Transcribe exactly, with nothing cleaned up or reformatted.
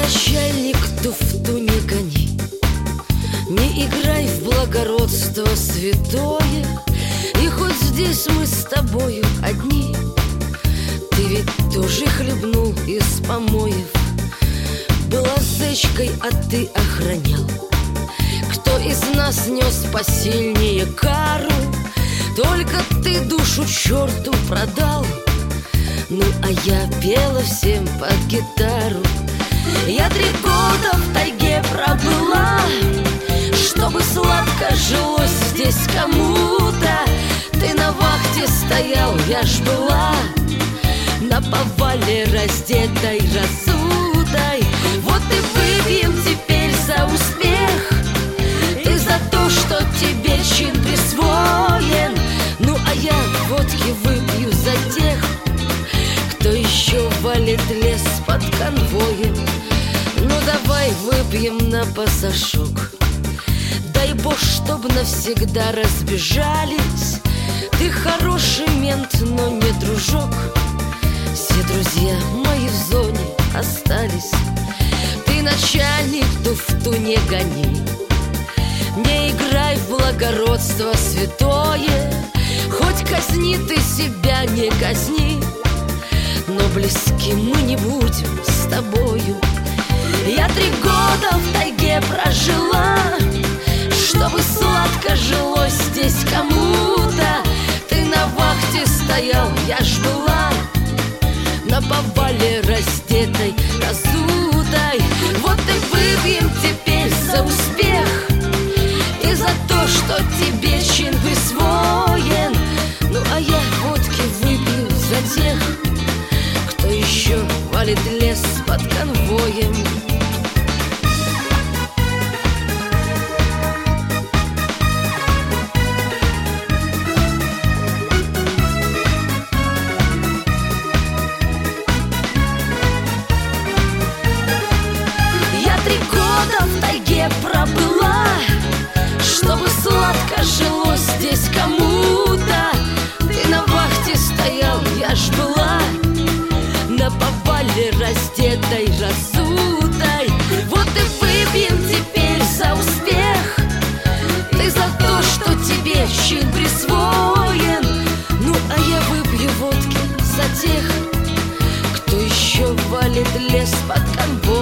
начальник, туфту не гони, не играй в благородство святое. И хоть здесь мы с тобою одни, ты ведь тоже хлебнул из помоев. Была зечкой, а ты охранял. Кто из нас нес посильнее кару? Только ты душу черту продал. Ну, а я пела всем под гитару. Я три года в тайге пробыла, чтобы сладко жилось здесь кому-то. Ты на вахте стоял, я ж была на повале раздетой, разутой. Вот и выпьем теперь за успех. Ты за то, что тебе чин присвоен. Ну, а я водки выпью за тех, кто еще валит лес под конвоем. Ну, давай выпьем на пасашок. Дай бог, чтоб навсегда разбежались. Ты хороший мент, но не дружок. Все друзья мои в зоне остались. Ты начальник, туфту не гони, не играй в благородство святое. Хоть казни ты себя, не казни, но близки мы не будем с тобою. Я три года в тайге прожила, чтобы сладко жилось здесь кому-то. Ты на вахте стоял, я ж была на повале раздетой, разутой. Вот и выпьем теперь за успех и за то, что тебе чин присвоен. Ну, а я водки выпью за тех, кто еще валит лес под конвоем. В тайге пробыла, чтобы сладко жилось здесь кому-то. Ты на вахте стоял, я ж была на повале раздетой, разутой. Вот и выпьем теперь за успех. Ты за то, что тебе чин присвоен. Ну, а я выпью водки за тех, кто еще валит лес под конвоем.